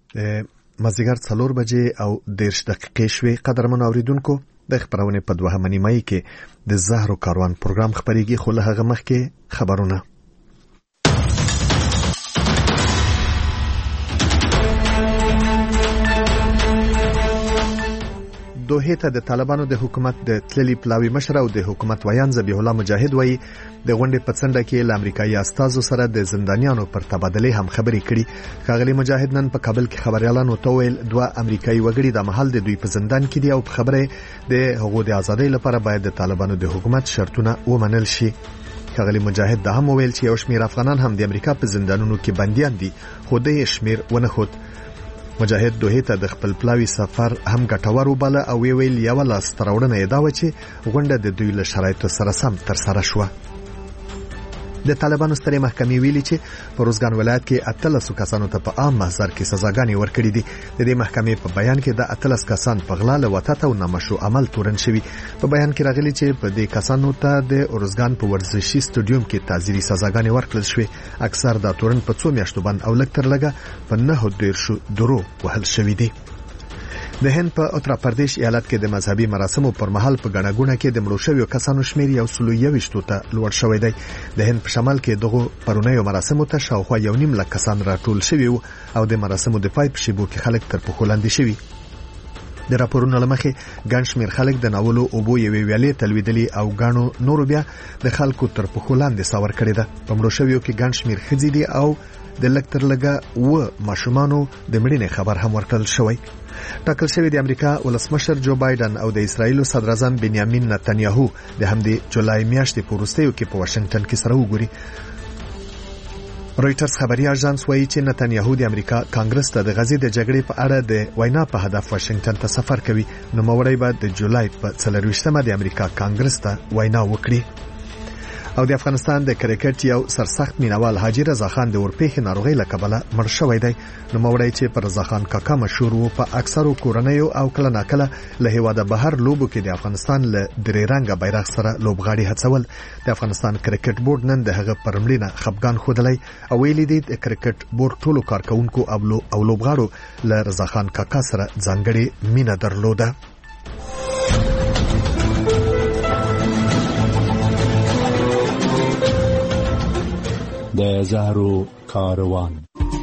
مازدیګر 4 بجې او 10 دقیقې شوې. قدرمن اوریدونکو، د خبرونه په 2 نیمه کې د زهرو کاروان پروګرام خبريږي، خو له هغه مخکې خبرونه. دوحه ته د طالبانو د حکومت د تللی پلاوی مشر او د حکومت ویان ذبیح الله مجاهد وایي د غونډې په څنډه کې له امریکایي استازو سره د زندانیانو پر تبادله هم خبرې کړي. ښاغلي مجاهد نن په کابل کې خبريالانو ته ویل 2 امریکایي وګړي د محل د دوی په زندان کې دي او په خبره د حقوق د ازادۍ لپاره باید د طالبانو د حکومت شرطونه ومنل شي. ښاغلي مجاهد دا هم ویل چې یو شمېر افغانان هم د امریکا په زندانونو کې بنديان دي، خو د شمېر ونه خود. مجاهد دوحه ته د خپل پلاوی سفر هم ګټور وباله او ویل یو لاس ترورنه یې دا و چې غونډه د دوی له شرایطو سره سم تر سره شوه. د طالبانو سترې محکمې ویلي چې په روزګان ولایت کې 13 کسانو ته په عام محضر کې سزاګانې ورکړې دي. د دې محکمې په بیان کې د 13 کسان په غلا له وتاته او نامشروع عمل تورن شوی. په بیان کې راغلي چې په دې کسانو ته د روزګان په ورزشي سټډیوم کې تعزیري سزاګانې ورکړل شوې. اکثر د تورن په 2 میاشتو باندې او لکتر لګه په 9 درو وهل شوی دي. د هند په اتر پردیش ایالت کې د مذهبي مراسمو پر مهال په غړغړونه کې د مړو شویو کسانو شمیر 121 ته لوړ شوی دی. د هند په شمال کې دغه پرونیو مراسمو ته شاوخوا 1.5 لک کسان راټول شوي او د مراسمو د پای په شیبو کې خلک تر پخو لاندې شوي. د راپورونو لمخې ګڼ شمیر خلک د ناولو اوبو یوې ویالې تلویدلي او غاڼو نورو بیا د خلکو تر پخو لاندې ساور کړی ده. په مړو شویو کې ګڼ شمیر ښځې دي او د لکتر لګه و ماشومانو د مړینې خبر هم ورکړل شوی. ټاکل شوی د امریکا ولسمشر جو بایدن او د اسرایل صدر اعظم بنیامین نتنیاهو د همدې جولای میاشتې په وروستیو کې په واشنگټن کې سره وګوري. رويټرز خبري اژانس وایي چې نتنیاهو د امریکا کانګرس ته د غزې د جګړې په اړه د وینا په هدف واشنگټن ته سفر کوي. نو موري بعد د جولای په 24مه د امریکا کانګرس ته وینا وکړي. او د افغانستان د کرکټ یو سرسخت مینوال حاجی رضا خان د ورپېخ ناروغي له کبله مړ شوی دی. نو موري چې پر رضا خان کاکا مشهور وو په اکثرو کورنیو او کله ناکله له هیواده بهر لوبو کې د افغانستان له درې رنګه بیرغ سره لوبغاړي هڅول. د افغانستان کرکټ بورډ نن د هغه پرمړینه خپګان خودلای او ویلي دی د کرکټ بورډ ټولو کارکونکو او لوبغاړو له رضا خان کاکا سره ځانګړي مینه درلوده. د زهرو کاروان.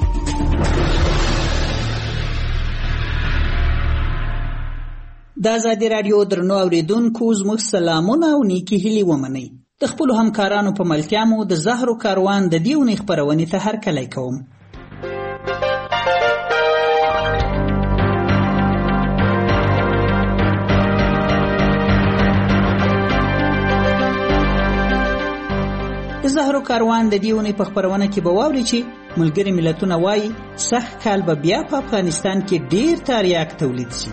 د آزادي رادیو درنو اوریدونکو زموږ سلامونه او نیکی هیلې ومنئ. د خپل همکارانو په ملتیا مو د زهرو کاروان د دیونې خبرونې ته هرکلی کوم. زهرو کاروان د دیونې په خبرونه کې به واوري چې ملګری ملتونه وایي سخت کال به بیا په افغانستان کې ډیر تریاک تولید شي.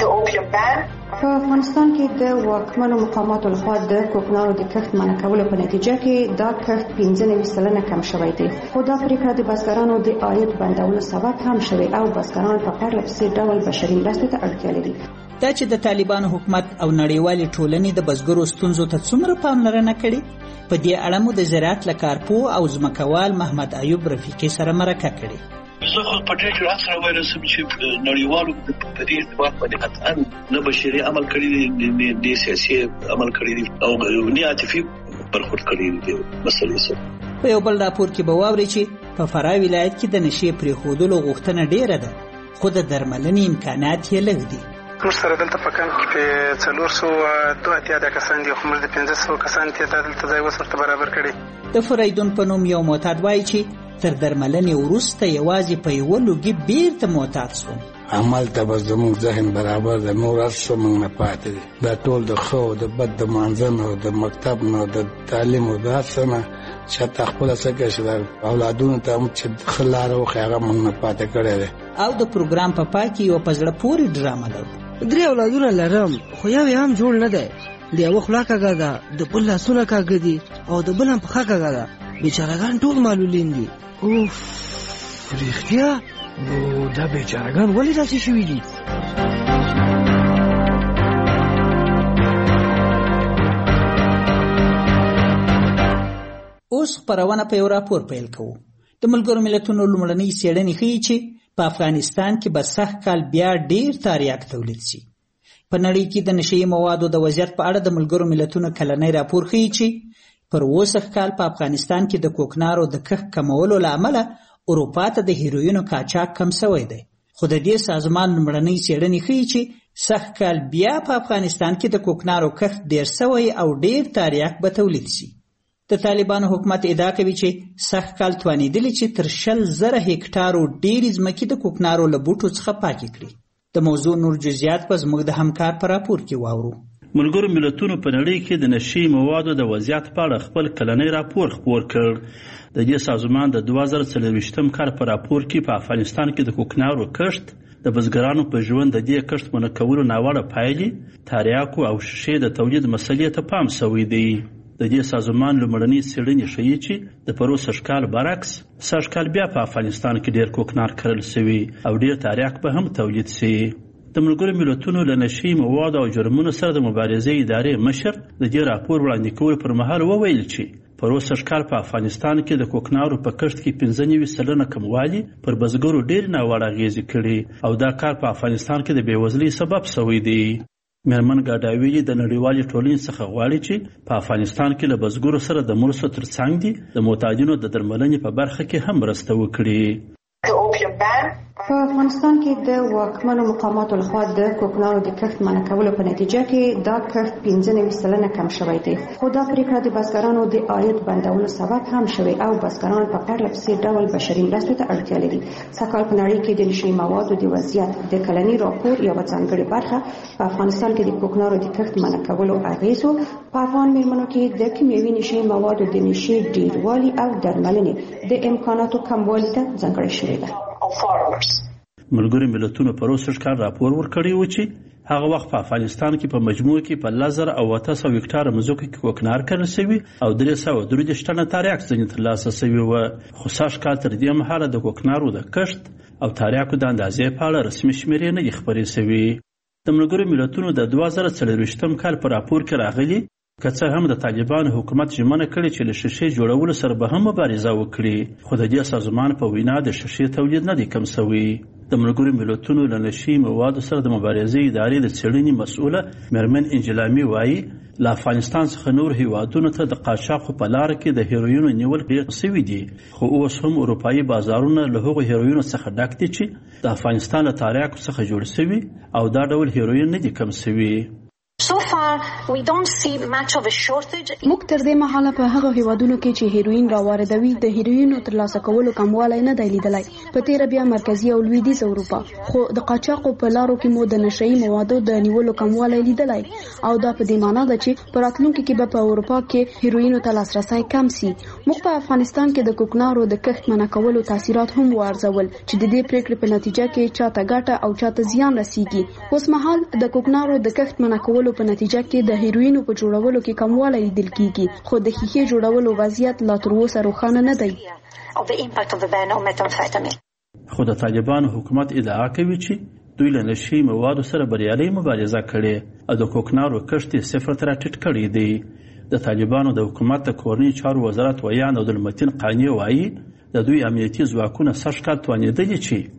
په افغانستان کې د واکمنو مقاماتو لخوا د کوکنارو د کښت منع کولو په نتیجه کې دا کښت 15% کم شوی دی. خو دا پریکړه د بزګرانو د عاید بندولو سبب هم شوی او بزګران په پرله پسې ډول بشري مرستې ته اړتیا لري. دا چې د طالبانو حکومت او نړیوالې ټولنې د بزګرو ستونزو ته څومره پاملرنه کړې، په دې اړه مو د زراعت له کارپوه او ځمکوال محمد ایوب رفیقي سره مرکه کړې. زه خو په دې جرأت سره ویل سم چې نړیوالو په دې اتفاق باندې قطعا نه بشري عمل کړی دی، نه سیاسي عمل کړی دی او نه عاطفي برخورد کړی دی مسلې سره. په یو بل راپور کې به واوري چې په فراه ولایت کې د نشې پرېښودلو غوښتنه ډیره ده، خو د درملنې امکانات یې لږ دي. موږ سره دلته په کمپ کې 482 کسان دي، خو موږ د 500 کسان ته دلته ځای ورته برابر کړی. د فریدون په نوم یو معتاد وایي چې تر درملنې وروسته یوازې په یو لوګي بیرته معتاد شوم. عمل ته به زموږ ذهن برابر د نور هر څه موږ نه پاتې دي. دا ټول د ښه او د بد، د مانځه نه او د مکتب نه او د تعلیم او د هر څه نه چې حتی خپله څه کوي چې د اولادونو ته هم چې ښه لاره وښیي هغه موږ نه پاتې کړی دی. او د پروګرام په پای کې یوه په زړه پورې ډرامه لرو. 3 اولادونه لرم خو یو هم جوړ نه دی. د یوه خوله کږه ده، د بل لاسونه کږه دي او د بل هم پښه کږه ده. بیچارهګان ټول معلولین دي. اوف رښتیا؟ نو دا بیچارهګان ولې داسې شوي دي؟ اوس خپرونه په یو راپور پیل کوو. د ملګرو ملتونو لومړنۍ څېړنې ښیي چې په افغانستان کې به سږ کال بیا ډیر تریاک تولید شي. په نړۍ کې د نشهیي موادو د وضعیت په اړه د ملګرو ملتونو کلنی راپور ښیي چې پر اوسه کال په افغانستان کې د کوکنارو د کښت کمولو له امله اروپا ته د هیروینو قاچاق کم شوی دی. خو د دې سازمان لومړنۍ څېړنې ښیي چې سږ کال بیا په افغانستان کې د کوکنارو کښت ډیر شوی او ډیر تریاک به تولید شي. د طالبانو حکومت ادعا کوي چې سږ کال توانېدلي چې تر 100,000 هکټارو ډېرې ځمکې د کوکنارو له بوټو څخه پاکې کړي. د موضوع نور جزئیات په زموږ د همکار په راپور کې واورو. ملګرو ملتونو په نړۍ کې د نشهیي موادو د وضعیت په اړه خپل کلنی راپور خپور کړ. د دې سازمان د 2024 کال په راپور کې په افغانستان کې د کوکنارو کښت د بزګرانو په ژوند د دې کښت منع کولو ناوړه پایلې، تریاکو او شیشې د تولید مسلې ته پام شوی دی. د دې سازمان لومړنۍ څېړنې ښیي چې د پروسږ کال برعکس سږ کال بیا په افغانستان کې ډېر کوکنار کرل شوي او ډېر تریاک به هم تولید شي. د ملګرو ملتونو له نشهیي موادو او جرمونو سره د مبارزې ادارې مشر د دې راپور وړاندې کولو پر مهال وویل چې پروسږ کال په افغانستان کې د کوکنارو په کښت کې 95% کموالي پر بزګرو ډېر ناوړه اغېزې کړي او دا کار په افغانستان کې د بېوزلۍ سبب شوی دی. میرمن ګاډاویلي د نړیوالې ټولنې څخه غواړي چې په افغانستان کې له بزګرو سره د مرستو ترڅنګ دي د معتادینو د درملنې په برخه کې هم مرسته وکړي. په افغانستان کې د واکمنو مقاماتو لخوا د کوکنارو د کښت منع کولو په نتیجه کې دا کښت 95% کم شوی دی. خو دا پریکړه د بزګرانو د عاید بندولو سبب هم شوی او بزګران په پرله پسې ډول بشري مرستو ته اړتیا لري. سږکال په نړۍ کې د نشهیي موادو د وضعیت د کلني راپور یوه ځانګړې برخه په افغانستان کې د کوکنارو د کښت منع کولو اغېزو، په افغان میرمنو کې د کیمیاوي نشهیي موادو د نشې ډیروالي او درملنې د امکاناتو کموالي ته ځانګړې شوې ده. ملګرو ملتونو پروسږ کال راپور ورکړی و چې هغه وخت په افغانستان کې په مجموع کې په 10,800 هکټاره مځکو کې کوکنار کرل شوي او 333 ټنه تریاک ځینې ترلاسه شوي وه. خو سږ کال تر دې مهاله د کوکنارو د کښت او تریاکو د اندازې په اړه رسمي شمېرې نه دي خپرې شوي. د ملګرو ملتونو د 2024 کال په راپور کې راغلي که څه هم د طالبانو حکومت ژمنه کړې چې له شیشې جوړولو سره به هم مبارزه وکړي، خو د دې سازمان په وینا د شیشې تولید نه دی کم شوی. د ملګرو ملتونو له نشهیي موادو سره د مبارزې ادارې د څېړنې مسؤله میرمن انجلامي وایي له افغانستان څخه نور هیوادونو ته د قاچاقو په لاره کې د هیروینو نیول ډېر شوي دي، خو اوس هم اروپایي بازارونه له هغو هیروینو څخه ډک دي چې د افغانستان له تریاکو څخه جوړ شوي او دا ډول هیروین نه دي کم شوي. موږ تر دې مهاله په هغه هیوادونو کې چې هیروین راواردوي د هیروینو ترلاسه کولو کموالی نه دی لیدلی، په تیره بیا مرکزي او لویدیځ اروپا، خو د قاچاقو په لارو کې مو د نشهیي موادو د نیولو کموالی لیدلی او دا په دې معنا ده چې په راتلونکي کې به په اروپا کې هیروینو ته لاسرسی کم سي. موږ په افغانستان کې د کوکنارو د کښت منع کولو تاثیرات هم وارزول چې د دې پریکړې په نتیجه کې چاته ګټه او چاته زیان رسیږي. اوس مهال د کوکنارو د کښت منع کولو په نتیجه کې د هیروینو په جوړولو کې کموالی لیدل کیږي، خو د ښیښې جوړولو وضعیت لا تر اوسه روښانه نه دی. خو د طالبانو حکومت ادعا کوي چې دوی له نشهیي موادو سره بریالۍ مبارزه کړې او د کوکنارو کښت یې 0 ته راټیټ کړی دی. د طالبانو د حکومت د کورنیو چارو وزارت ویان عبدالمتین قانی وایي د دوی امنیتي ځواکونه سږ کال توانېدلي چې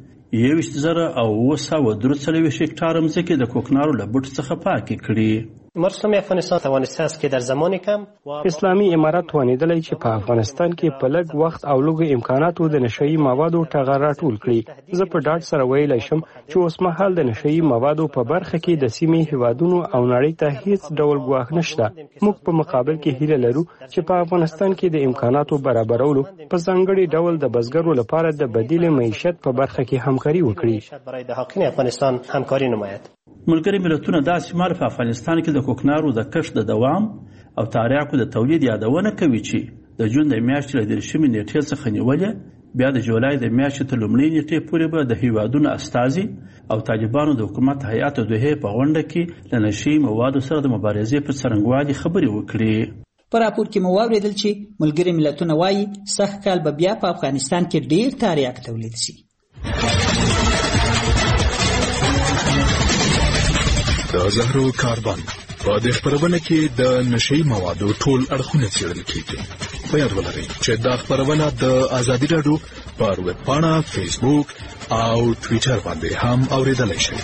21,943 هکټاره مځکې د کوکنارو له بوټو څخه پاکې کړي. مرسوم افغانستان توانسته است که در زمان کم اسلامی امارت توانیدلی چې په افغانستان کې په لږ وخت او لږ امکاناتو د نشهیي موادو ټغر راټول کړي. زه په ډاډ سره ویلی شم چې اوس مهال د نشهیي موادو په برخه کې د سیمې هیوادونو او نړۍ ته هیڅ ډول ګواښ نشته. موږ په مقابل کې هیله لرو چې په افغانستان کې د امکاناتو برابرولو په ځانګړي ډول د بزګرو لپاره د بدیل معیشت په برخه کې همکاري وکړي. برای د حاکم افغانستان همکاری نماید. ملګري ملتونه داسې مهال په افغانستان کې د کوکنارو د کښت د دوام او تریاکو د تولید یادونه کوي چې د جون د میاشتې له 10 نیټې څخه نیولې بیا د جولای د میاشتې تر لومړۍ نیټې پورې به د هیوادونو استازي او طالبانو د حکومت هیئت دوحې په غونډه کې له نشهیي موادو سره د مبارزې په څرنګوالي خبرې وکړي. په راپور کې مو واورېدل چې ملګري ملتونه وایي سږ کال به بیا په افغانستان کې ډېر تریاک تولید شي. د زهرو کاربن په دې خبرونه کې د نشهیي موادو ټول اړخونه څېړل کیږي. په یاد ولرئ چې دا خبرونه د ازادي راډیو پر ویب پاڼه، فیسبوک او ټویټر باندې هم اوریدلای شئ.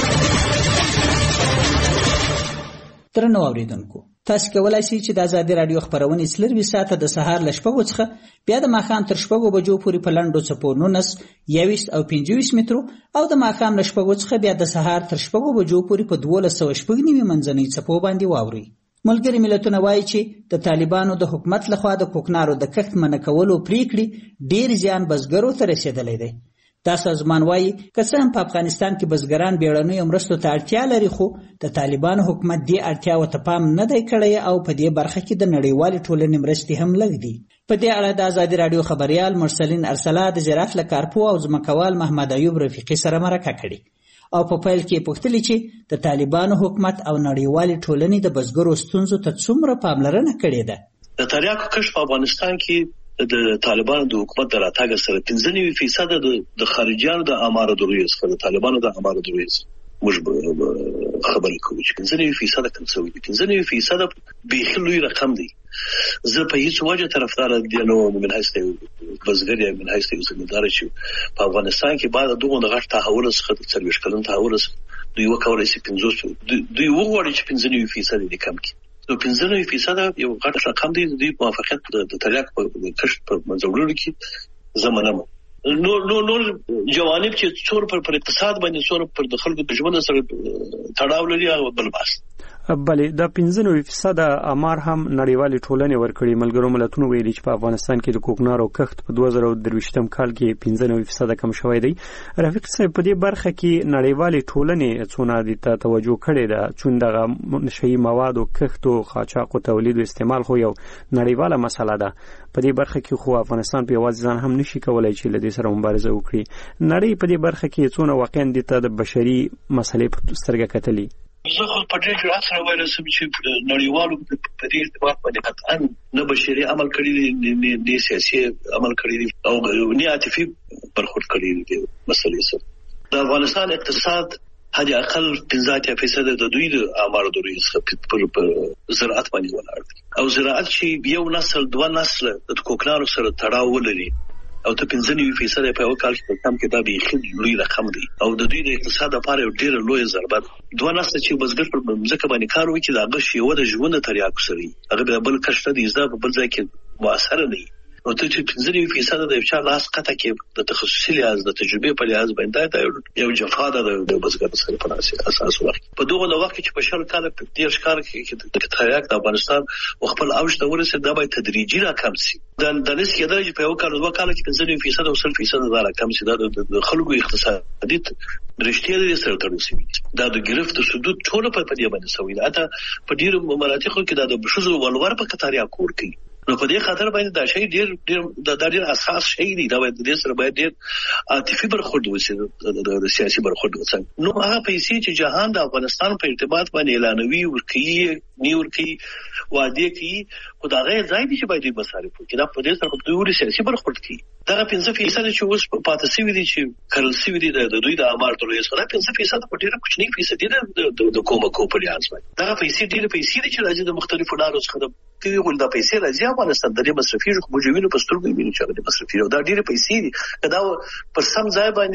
درنو اوریدونکو، تاسو کولای شئ چې د آزادي رادیو خبرونه 24 ساعته د سهار ل 6 څخه بیا د ماښام تر 6 بجو پورې په لنډو څپو 19 21 او 25 مترو او د ماښام ل 6 څخه بیا د سهار تر 6 بجو پورې په 1290 منځنۍ څپو باندې واوري. ملګری ملتونه وایي چې د طالبانو د حکومت لخوا د کوکنارو د کښت منع کولو پریکړې ډیر زیان بزګرو ته رسیدلی دی. دا سازمان وایي که څه هم په افغانستان کې بزګران بیړنیو مرستو ته اړتیا لري، خو د طالبانو حکومت دې اړتیاو ته پام نه دی کړی او په دې برخه کې د نړیوالې ټولنې مرستې هم لږ دي. په دې اړه د آزادي رادیو خبريال مرسلین ارسلا د زراعت له کارپو او ځمکوال محمد ایوب رفیقي سره مرکه کړې او په پیل کې پوښتنه چې د طالبانو حکومت او نړیوالې ټولنې د بزګرو ستونزو ته څومره پاملرنه کړې ده. د تریاکو کښت په افغانستان کې د طالبانو د حکومت د راتګ سره 95% د خارجيانو د امارو دروي څخه د طالبانو د امارو دروي موږ خبرې کوو چې 95% کوم څه وي. 95% به لوی رقم دی. زه په هیڅ وجه طرفدار دي نو من حیث بزګر یا من حیث زمیندار چې په افغانستان کې بعد دغه غټ تحول څخه د 40 کلن تحول دوی وکولای شي 50 دوی وګوري چې 95% دي کم کی. نو 95% یو غټ رقم دی. دوی موافقت د تریاک په کښت په منځوړلو کې زمانه نو جوانب چې څور پر اقتصاد باندې څور پر د خلکو د ژوند سره تړاو لري او بل بس. بلې د 95% امار هم نړیوالې ټولنې ورکړي. ملګرو ملتونو ویلي چې په افغانستان کې د کوکنارو کښت په 2023 کال کې 95% کم شوی دی. رفیق صاحب په دې برخه کې نړیوالې ټولنې څونه دي ته توجه کړې ده چې دغه نشئی مواد او کښت او قاچاق او تولید او استعمال خو یو نړیواله مسله ده. په دې برخه کې خو افغانستان په یوازې ځان هم نشي کولای چې لدې سره مبارزه وکړي. نړۍ په دې برخه کې څونه واقعا د بشري مسلې په سترګه کتلي. زه خو په دې جرأت سره وایم چې نړیوالو په دې ارتباط باندې قطعا نه بشري عمل کړی دي، سیاسي عمل کړی دي او نه عاطفي برخورد کړی دي. مسلې سره د افغانستان اقتصاد حد اقل 15% د دوی د امارو دوی څخه په زراعت باندې ولاړ دي او زراعت چې یو نسل دوه نسل د کوکنارو سره تړاو لري او ته 95% په یو کال کې کم کې دا به لوی رقم دی او د دوی د اقتصاد لپاره ډېر لوی ضربه ده. دوه نسل چې بزګر په ځمکه باندې کار وکړي دا غشي و د ژوند تریاکو سره هغه بل کښت دي زده په بل ځای کې مؤثر نه وي. او ته چې 95% د افشار لاس قطع کې د تخصصي لحاظ د تجربه په لحاظ باندې دا یو جفا ده د بزګر سره په اساس وخت په دغه وخت کې په شل کال په 10 کال کې د تریاک د افغانستان خپل اوج ته ورسېد. دا به تدریجي راکم شي. د نس کې درجه په یو کال دوه کال کې 95% او 100% دا راکم شي. دا د خلکو اقتصادي رښتیا دي سره تړل شي. دا د گرفت سدود ټول په دې باندې سوي ده. اته په ډیرو مناطقو کې دا د بشوزو ولور په کتاریا کور کوي. نو په دې خاطر باندې دا شی ډیر اساس شی دی. دا باید د سره باید ډیر عاطفي برخورد وشي د سیاسي برخورد وشي. نو هغه پیسې چې جهان د افغانستان په ارتباط باندې اعلانوي ورکي نیورکي وعده کوي خدای ځای دي چې باید مصارف وکړي. دا په دې سره په دوی سیاسي برخورد کوي. دا 15% چې اوس پاتې سوي دي چې کرنسي دي د دوی د امار دروي سره 15% په ډیره کوچنی فیصد دي د کومه کوپلیانس باندې. دا پیسې ډیره پیسې دي چې راځي د مختلفو لارو څخه کوي. ول دا پیسې راځي افغانستان د مصرفي مجومینو په سترګو ویني چې د مصرفي دا ډیره پیسې دي. دا پر سم ځای باندې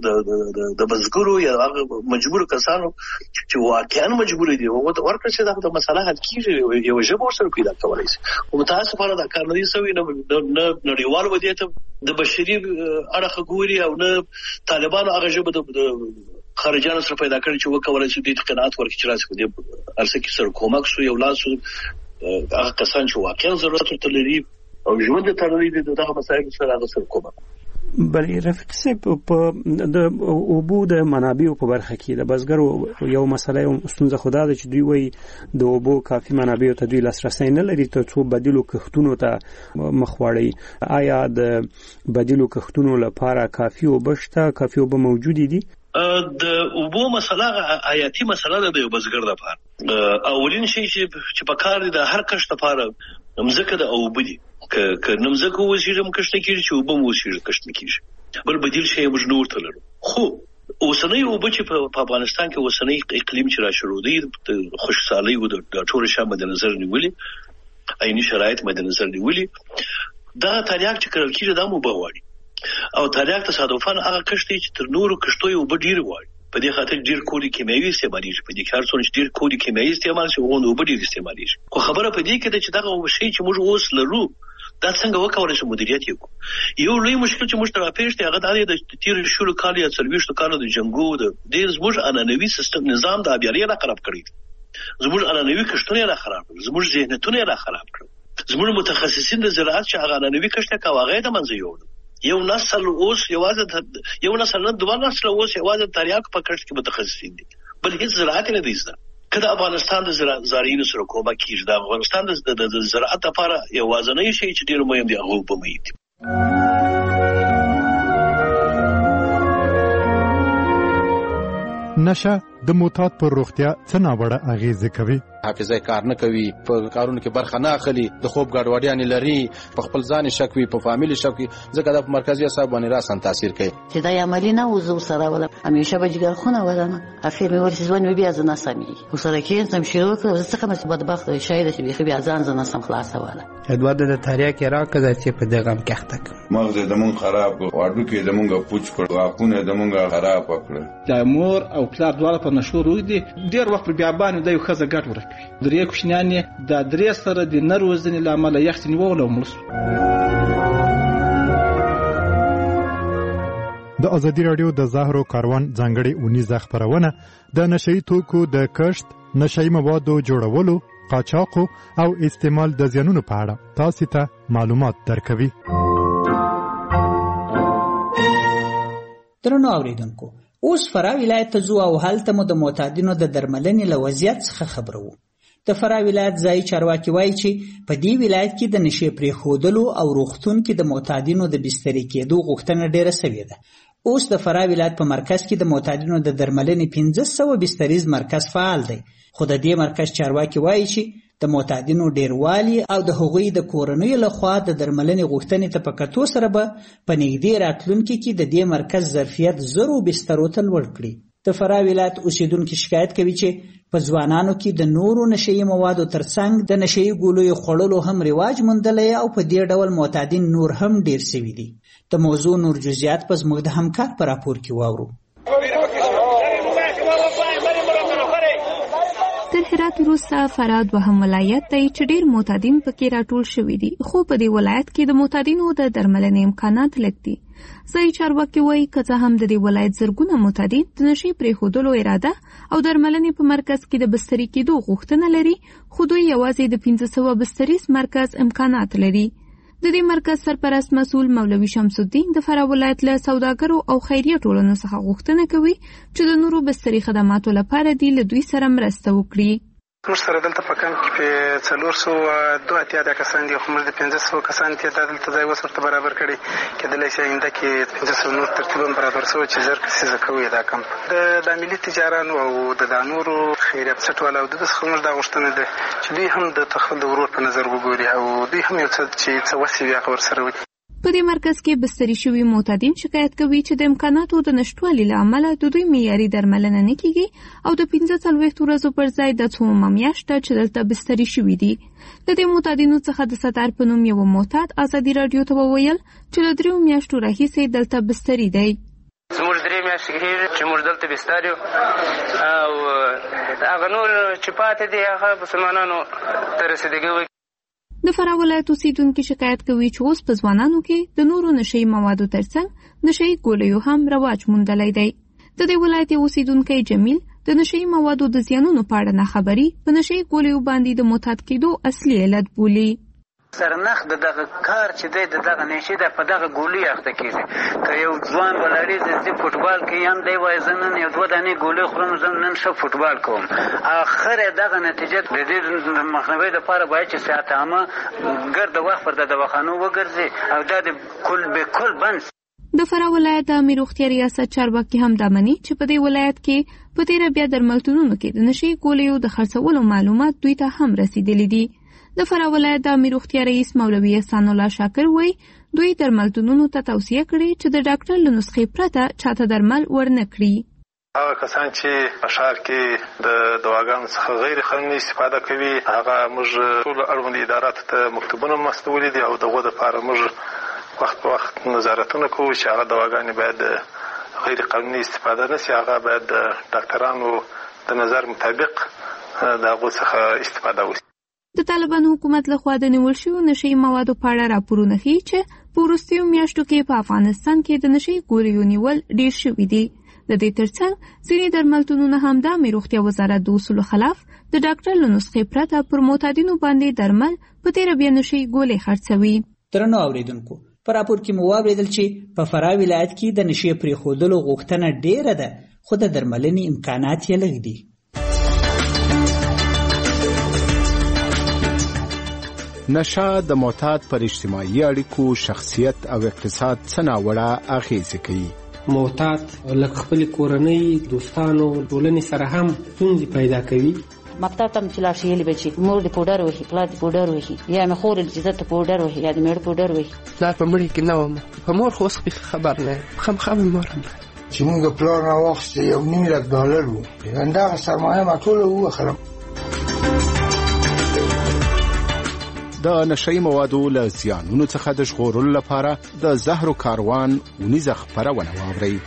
د بزګرو یا مجبور کسانو چې واقعا مجبور دي او ورکړي چې دا مسله حل کیږي یو ژبه سره پیدا کولای شي. او متاسفانه دا کار نه سوي نه نړیوال ودیته د بشري اړخ ګوري او نه طالبانو هغه ژبه د خارجانو سره پیدا کړی چې وکولای شي د قناعت ورکړي چې راځي د ارسه کې سره کومک سو یو لاسو هغه کسان چې واقعا ضرورت لري او ژوند ته تړلي دي دغه مسایل سره هغه سره کومک. بلې رفیق صاحب په د اوبو د منابعو په برخه کې د بزګرو یو مسله یو ستونزه خو دا ده چې دوی وایي د اوبو کافي منابعو ته دوی لاسرسی نه لري تر څو بدیلو کښتونو ته مخ واړوي. آیا د بدیلو کښتونو لپاره کافي اوبه شته، کافي اوبه موجودې دي؟ د اوبو مسله حیاتي مسله ده د یو بزګر لپاره. اولین شی چې په کار دي د هر کښت لپاره مځکه د اوبه دي. که نمځکه وسیږم کښت کیږي چې اوبه مو وسیږي کښت کیږي. بل بدیل شی موږ نور تللو. خو اوسنۍ اوبه چې په افغانستان کې اوسنۍ اقلیم چې را شروع دي خوشحالي و د ټول شامل د نظر نیولې عیني شرایط مد نظر نیولې دا تریاک چې کړل کیږي دا مو بغواړي او تریاک تصادفاً هغه کښت چې تر نورو کښتو یو ډیر وای په دې خاطر ډیر کوډي کیمیاوي استعمالېږي په دې کار څو ډیر کوډي کیمیاوي استعمال شي غوونه وبډي استعمالېږي خو خبره په دې کې ده چې دغه شی چې موږ اوس لرو دا څنګه وکولای شو مدیریت یو لوی مشکل چې موږ ته راپېښ دی هغه دا دی د تیر شلو کال یا 40 کال د جنگو د زموږ عنعنوي سیستم نظام د آبیاري را خراب کړی زموږ عنعنوي کښتونه را خراب کړل زموږ ذهنیتونه را خراب کړل زموږ متخصصین د زراعت چې هغه عنعنوي کښت کاوه د منځ یو نسل اوس یوازې یو نسل نه دوه نسل اوس یوازې تریاک په کښت کې متخصصین دي بل هیڅ زراعت نه دي زده کله افغانستان د زراعتین سره کومه کیږي د افغانستان د زراعت لپاره یوازینی شی چې ډیر مهم دی هغه په مې دي نشه د معتاد پر روغتیا څه ناوړه اغیزه کوي حافظه کار نه کوي په کارونو کې برخه نه اخلي د خوب ګډوډیان لري په خپل ځان شک وي په فامیلی شک وي ځکه د مرکزی اعصاب باندې راسن تاثیر کوي چې دا عملی نه وزو سره ولا همیشه به جګر خونه ودانه افیر مې ورسې ځوان بیا ځنه سمي وسره کې تم شروع کړ څه کوم څه بدبخت شاید چې بیا ځان ځنه سم خلاص ولا ادوار د تاریخ راکړه چې په دغه کښتک مغز د مون خراب واړو کې د مونږه پوچ کړ واپونه د مونږه خراب کړ د مور او پلار دواړه په نشو روي دي ډیر وخت بیا باندې د یو خزه ګټ ورکوي درې کوشنیان د درې سره د نروزنې لامل یخت نیول او ملس د ازادي رادیو د زهرو کاروان ځانګړي اونیزه خبرونه د نشئی توکو د کښت نشئی موادو جوړولو قاچاق او استعمال د زیانونو په اړه تاسو ته معلومات درکوي درنو اوریدونکو اوس فراه ولایت ته ځو او هلته مو د معتادینو د درملنې له وضعیت څخه خبرو د فراه ولایت ځای چارواکي وایي چې په دې ولایت کې د نشې پرېښودلو او روغتون کې د معتادینو د بسترې کېدو غوښتنه ډیره سوې ده اوس د فراه ولایت په مرکز کې د معتادینو د درملنې 1500 بستریز مرکز فعال دی خو د دې مرکز چارواکي وایي چې د معتادینو ډیروالي او د هغوی د کورنیو لخوا د درملنې غوښتنې ته په کتو سره به په نږدې راتلونکي کې د دې مرکز ظرفیت 0 بسترو ته لوړ کړي د فراه ولایت اوسیدونکو شکایت کوي چې په ځوانانو کې د نورو نشئی موادو ترڅنګ د نشئی ګولیو خوړلو هم رواج موندلی او په دې ډول معتادین نور هم ډیر سوي دي د موضوع نور جزئیات په زموږ د همکار په راپور کې واورو تر هرات وروسته فراه دوهم ولایت دی چې ډېر معتادین پکې راټول شوي دي خو په دې ولایت کې د معتادینو د درملنې امکانات لږ دي ځایي چارواکي وایي که څه هم د دې ولایت زرګونه معتادین د نشې پرېښودلو اراده او درملنې په مرکز کې د بستري کېدو غوښتنه لري خو دوی یوازې د 1500 بستریز مرکز امکانات لري د دې مرکز سرپرست مسؤل مولوي شمس الدین د فراه ولایت له سوداګرو او خیریه ټولنو څخه غوښتنه کوي چې د نورو بستري خدماتو لپاره دې له دوی سره مرسته وکړي موږ سره دلته په کمپ کې په 402 کسان دي خو موږ د 1500 کسان ته دلته ځای وسرته برابر کړي کېدلی شي آینده کې 1500 نور ترتیبا برابر شوی چې زر کسیزه کوي دا کمپ د ملي تجارانو او د نورو خیریه بنسټوالو او د څخه موږ دا غوښتنه ده چې دوی هم د تخل ورور په نظر وګوري او دوی هم یو څه وسیله یا خبر سره وي په دې مرکز کې بستري شوي معتادین شکایت کوي چې د امکاناتو د نشټوالي له امله د دوی معیاري درملنه نه کیږي او د 15 ورځو پر ځای د څو میاشتو چې دلته بستري شوي دي د دې معتادینو څخه د ستار په نوم یو معتاد ازادي رادیو ته وویل چې له 3 میاشتو راهیسې دلته بستري دی زموږ 3 میاشتې کېږي چې موږ دلته بستر یو او هغه نور چې پاتې دي هغه مسلمانانو ته رسېدګي د فراه ولایت اوسیدونکي شکایت کوي چې اوس په ځوانانو کې د نورو نشئی موادو ترڅنګ نشئی ګولیو هم رواج موندلی دی د دې ولایت اوسیدونکی جمیل د نشئی موادو د زیانونو په اړه ناخبري په نشئی ګولیو باندې د معتاد کېدو اصلي علت بولي سرنخ دغه کار چې دی دغه نشي د په دغه ګولي اخته کیږي که یو ځوان ولري د فوټبال کې یم دی وای زنن یو دوه دانې ګولي خورم زنن ښه فوټبال کوم اخر دغه نتیجه د دې مخنیوي لپاره باید چې ساعت عامه ګرد وخت پر د دواخانو وګرځي او دا د کل به کل بند د فراه ولایت د امیر روغتیا ریاست چارواکي هم دا مني چې په دې ولایت کې په تیره بیا درملتونونو کې د نشئی ګولیو د خرڅولو معلومات دوی ته هم رسیدلي دي د فراه ولایت د امیر روغتیا رئیس مولوي احسان الله شاکر وایي دوی درملتونونو ته توصیه کړې چې د ډاکټر له نسخې پرته چاته درمل ورنه کړي هغه کسان چې په ښار کې د دواګانو څخه غیر قانوني استفاده کوي هغه موږ ټول اړوند اداراتو ته مکتوبونه مستولي دي او دغه لپاره موږ وخت په وخت نظارتونه کوو چې هغه دواګانې باید غیر قانوني استفاده نشي، هغه باید د ډاکټرانو د نظر مطابق د هغو څخه استفاده وشي. د طالبانو حکومت لخوا د نیول شویو نشهیي موادو په اړه راپورونه ښیي چې په وروستیو میاشتو کې په افغانستان کې د نشهیي ګولیو نیول ډېر شوي دي. د دې ترڅنګ ځینې درملتونونه هم د عامې روغتیا وزارت د اصولو خلاف د ډاکټر له نسخې پرته پر معتادینو باندې درمل په تیره بیا نشهیي ګولۍ خرڅوي. درنو اورېدونکو، په راپور کې مو واورېدل چې په فراه ولایت کې د نشې پرېښودلو غوښتنه ډېره ده، خو د درملنې امکانات یې لږ دي. نشه د معتاد پر اجتماعي اړیکو، شخصیت او اقتصاد څه ناوړه اغېزې کوي. معتاد لکه خپل کورنۍ، دوستانو، ټولنې سره هم ستونزې پیدا کوي. مکتب ته چې لاړ شي بچي مور د پوډر وهي، پلار د پوډر وهي، یا مې خور د عزت پوډر وهي، یا د مېړه پوډر وهي. پلار په مړي کې نه وم، په مور خو اوس خبر نه خامخا مې مور چې موږ پلار راواخیسته $1,000,000 و، همدغه سرمایه ما ټوله ووخلم. د نشهیي موادو له زیانونو څخه د ژغورلو لپاره د زهرو کاروان اونیزه خپرونه واورئ.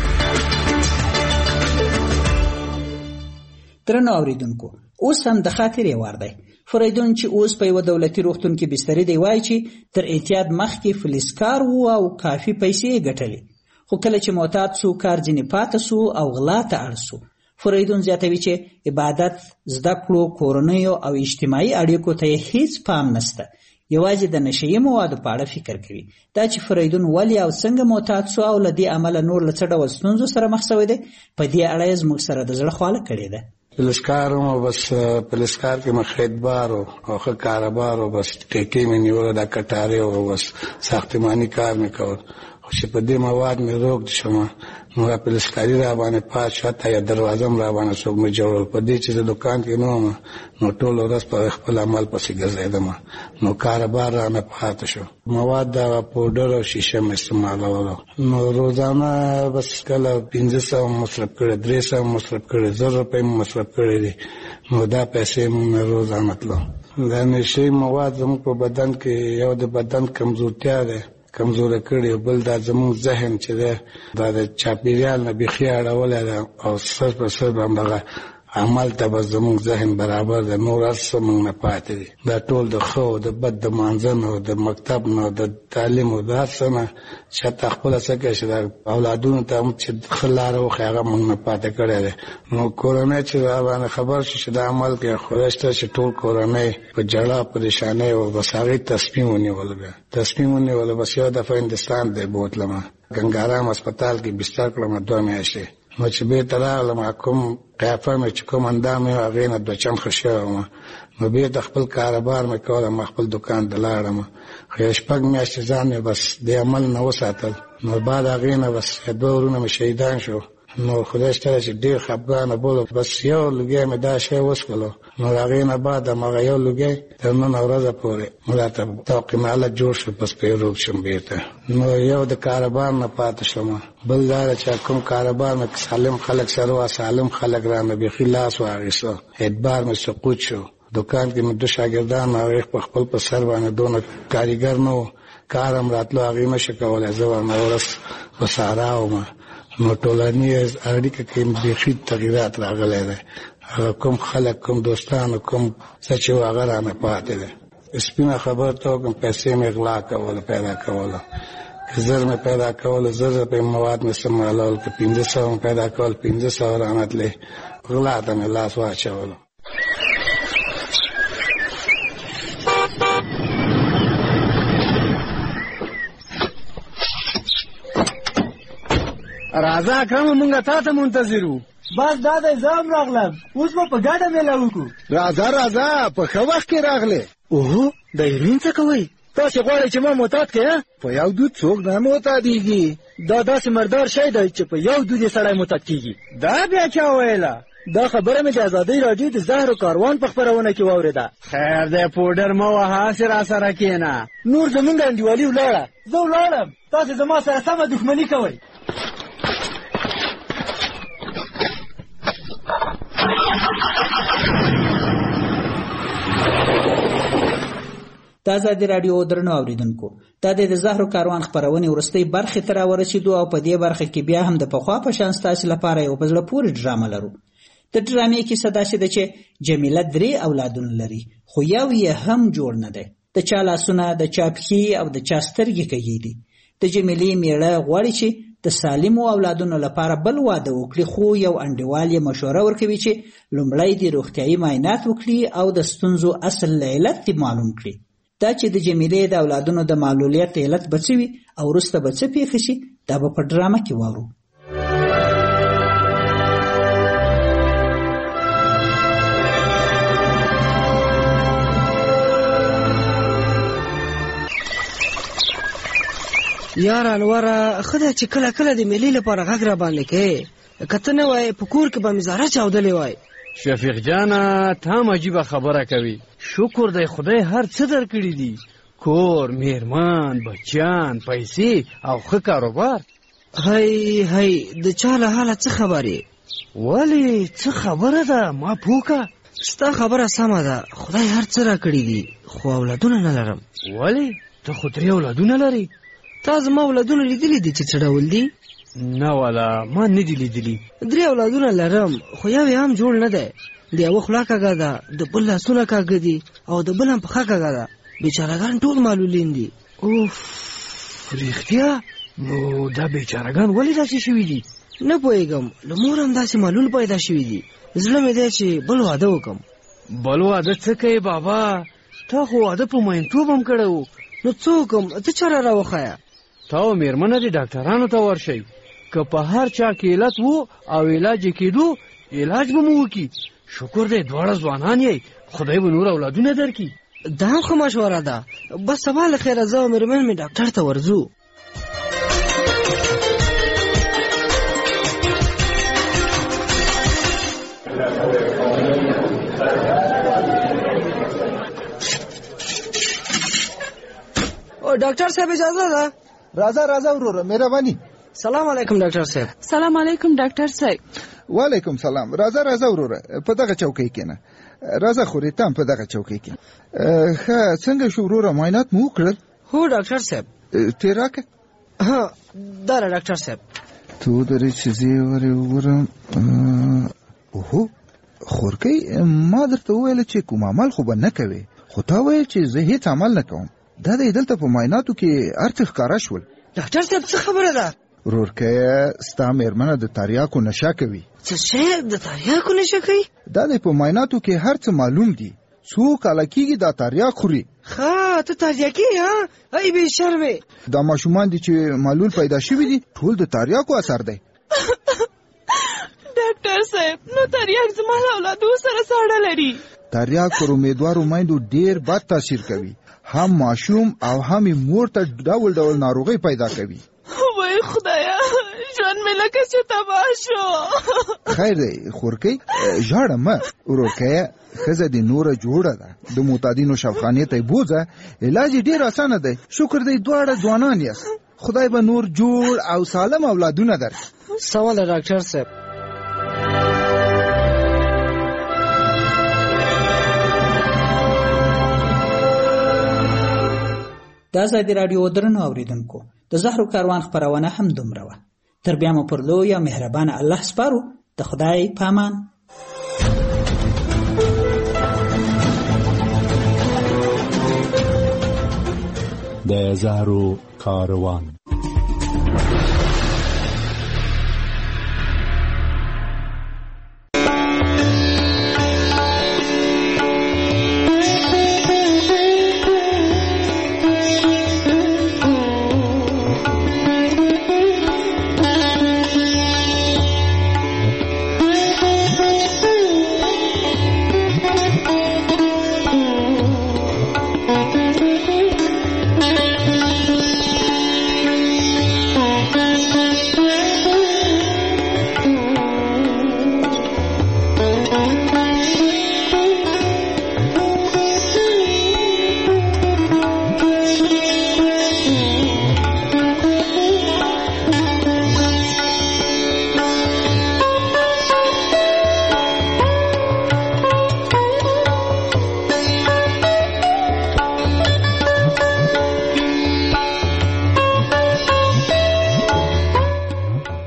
درنو اورېدونکو، اوس هم د خاطرې وار دی. فریدون چې اوس په یوه دولتي روغتون کې بستري دی وایي چې تر اعتیاد مخکې فلزکار و او کافي پیسې یې ګټلې، خو کله چې معتاد سو کار ځینې پاته سو او غلا ته اړ سو. فریدون زیاتوي چې عبادت، زده کړو، کورنیو او اجتماعي اړیکو ته هیڅ پام نسته، یوازې د نشهیي موادو په اړه فکر کوي. دا چې فریدون ولې او څنګه معتاد سو او له دې امله نور له څه ډول ستونزو سره مخ شوی دی، په دې اړه یې زموږ سره د زړه خواله کړې ده. پلسکار و بس پلسکار کې مخیدبار او ښه کاروبار و بس ټیکې مې نیوله، دا کټارې و بس ساختماني کار مې کول، خو چې په دې مواد مې روږد شوم نو را پلسکاري را باندې پات شو، حتی یا دروازه م را باندې څوک مې جوړول. په دې چې زه دوکان کې نه وم نو ټوله ورځ په خپل عمل پسې ګرځېدم، نو کاروبار رانه پاته شو. مواد دا پوډر او شیشه مې استعمالولو، نو روزانه بس کله 500 مصرف کړی، 300 مصرف کړی، 1000 روپۍ مصرف کړی دي، نو دا پیسې مې روزانه تلو. دا نشهیي مواد زموږ په بدن کې یو د بدن کمزورتیا ده، کمزوره کړي، بل دا زموږ ذهن چې ده دا د چاپېریال نه بیخي اړولی ده او سر په سر همدغه عمل ته به زموږ ذهن برابر ده، نور هر څه موږ نه پاتې دي. دا ټول د ښه او د بد، د مانځه نه او د مکتب نه او د تعلیم او د هر څه نه چې حتی خپله څه کوي چې د اولادونو ته هم چې ښه لاره وښیي هغه موږ نه پاتې کړی دی. نو کورنۍ چې باندې خبر شي چې دا عمل کوي، خدای شته چې ټول کورنۍ په جړه پریشانۍ او بس هغې تصمیم ونیولو. بیا تصمیم ونیولو، بس یو دفعه هندوستان ته بوتلم، ګنګارام هسپتال کې بستر کړم 2 میاشتې. نو چې بېرته راغلم کوم قیافه مې چې کوم اندام یې هغې نه 2 چمخه شوی وم، نو بېرته خپل کاروبار مې کولم، خپل دوکان ته لاړم، خو یو 6 میاشتې ځان مې بس دې عمل نه وساتل. نو بعد هغې نه بس 2 ورونه مې شهیدان شو. نو خدای شته چې ډېر خفګانه بولو، بس یو لوګی مې دا شی وڅښلو، نو هغې نه بعد هماغه یو لوګی تر نن ورځه پورې راته توقیم حالت جوړ شو، بس پرې روغ شم بېرته. نو یو د کاروبار نه پاتې شوم، بل دا چې کوم کاروبار مې سالم خلک سره وه، سالم خلک رانه بیخي لاس واخیسته، اعتبار مې سقوط شو. دوکان کې مې 2 شاګردان هغې په خپل په سر باندې دونه کاریګر نه و، کار هم راتلو هغې نشي کولی، زه ورنه ورځ په سارا وم. نو ټولنیز اړیکه کې بیخي تغیرات راغلی دی، هغه کوم خلک، کوم دوستانو، کوم څه چې و هغه رانه پاتې دی. سپینه خبر ته وکړم، پیسې مې غلا کوله، پیدا کوله، که زر مې پیدا کوله، 1000 روپۍ مواد مې استعمالول، که 500 مې پیدا کول، 500 رانه تلې، غلا ته مې لاس واچولو. راځه اکرم، مونږ تا ته منتظر وو. بس دا دی، زه هم راغلم، اوس به په ګډه میله وکړو. راځه په ښه وخت کې راغلې. اوهو، د هیروین څه کوئ؟ تاسې غواړئ چې ما معتاد کړې؟ په یو دود څوک نه معتادېږي. دا داسې مردار شی دی چې په یو دود یې سړی معتاد کېږي. دا بیا چا ویله؟ دا خبره مې د ازادۍ راډیو د زهرو کاروان په خپرونه کې واورېده. خیر دی، پوډر مه وهه، هسې راسره کښېنه. نور زمونږ انډیوالي ولاړه. زه ولاړم، تاسې زما سره سمه دښمني کوئ. د ازادي راډیو درنو اوریدونکو دا د زهرو کاروان خپرونې وروستۍ برخې ته راورسېدو او په دې برخه کې بیا هم د پخوا په شان ستاسو لپاره یو په زړه پورې ډرامه لرو. د ډرامې کیسه داسې ده چې جمیله 3 اولادونه لري خو یو یې هم جوړ نه دی. د چا لاسونه، د چا پښې او د چا سترګې کږې دي. د جمیلې میړه غواړي چې د سالمو اولادونو لپاره بل واده وکړي، خو یو انډیوال یې مشوره ورکوي چې لومړی د روغتیایي معاینات وکړي او د ستونزو اصل علت معلوم کړي. دا چې د جمیلې د اولادونو د معلولیت علت به څه وي او وروسته به څه پیښه شي دا به په ډرامه کې واورو. یار انوره خدای چې کله کله د ملي لپاره غږ را باندې کې کته نه وای په کور کې به مزاره چاودلې وای. شفیق جانا ته هم عجیبه خبره کوي. شکر دی خدای هر څه درکړي دي، کور، میرمان، بچیان، پیسې او ښه کاروبار. هی د چا له حاله څه خبرې؟ ولې څه خبره ده؟ ما پوکه ستا خبره سمه ده، خدای هر څه را کړي دي خو اولادونه نه لرم. ولې ته خو 3 اولادونه لري؟ تا زما اولادونه لیدلی دي چې څه ډول دي؟ نه والا ما نه دي لیدلي. 3 اولادونه لرم خو یو یې هم جوړ نه دی. د یوه خوله کږه ده، د بل لاسونه کږه دي او د بل هم پښه کږه ده. بیچارهګان ټول معلولین دي. اوف رښتیا؟ نو دا بیچارهګان ولې داسې شوي دي؟ نه پوهېږم، له مور هم داسې معلول پیدا شوي دي. زړه مې دی چې بل واده وکړم. بل واده څه کوې بابا؟ تا خو واده په مینتوب هم کړی و. نو څه وکړم؟ ته چاره راوښیه. تا او مېرمنه دې ډاکټرانو ته ورشئ، که په هر چا کې علت و او علاج یې کېدو علاج به مو وکړي. شکر دی دواړه ځوانان یې، خدای به نور اولادونه درکړي. دا هم ښه مشوره ده. بس سبا له خیره زه او مېرمن مې ډاکټر ته ورځو. ډاکټر صاحب اجازه ده؟ راځه وروره، مهرباني. سلام علیکم ډاکټر صاحب. سلام علیکم ډاکټر صاحب. وعلیکم سلام. راځه وروره، په دغه چوکۍ کېنه. راځه خورې تم په دغه چوکۍ کې. ښه څنګه شو وروره، معاینات مو وکړل؟ هو ډاکټر صاحب. تې راکه؟ ها دا ډاکټر صاحب. تو درې چې زه ورې وګورم. اوهو خورکۍ، ما درته وویل چې کوم عمل خو به نه کوې، خو تا ویل چې زه هیڅ عمل نه کوم. دا د دلته په معایناتو کې ارڅ ښکاره شول. ډاکټر صاحب څه خبره ده؟ ورورکیه ستا مېرمنه د تریاکو نشه کوي. څه شی د تریاکو نشه کوي؟ دا د په معایناتو کې هر څه معلوم دي. څو کاله کېږي دا تریاک خوري. ښه ته تریاکي ها؟ ای بې شرمې. دا ماشومان دي چې معلول پیدا شوي دي ټول د تریاکو اثر دی. ډاکټر صاحب نو تریاک زما له اولادو سره ساړه لري. تریاک پر امیدوارو میندو ډېر بد تاثیر کوي، هم ماشوم او هم مور ته ډول ناروغي پیدا کوي. وای خدایا ژوند مې لکه چې تباه شو. خیر دی خورکۍ، ژاړه مه. ورورکیه ښځه دې نوره جوړه ده، د معتادینو شفاخانې ته یې بوځه، علاج یې ډېر اسانه دی. شکر دی دواړه ځوانان یاست، خدای به نور جوړ او سالم اولادونه درکړي. سمه ده ډاکټر صاحب. د ازادي راډیو درنو اوریدونکو د زهرو کاروان خپرونه هم دومره وه. تر بیا مو پر لوی او مهربانه الله سپارو. د خدای پامان. د زهرو کاروان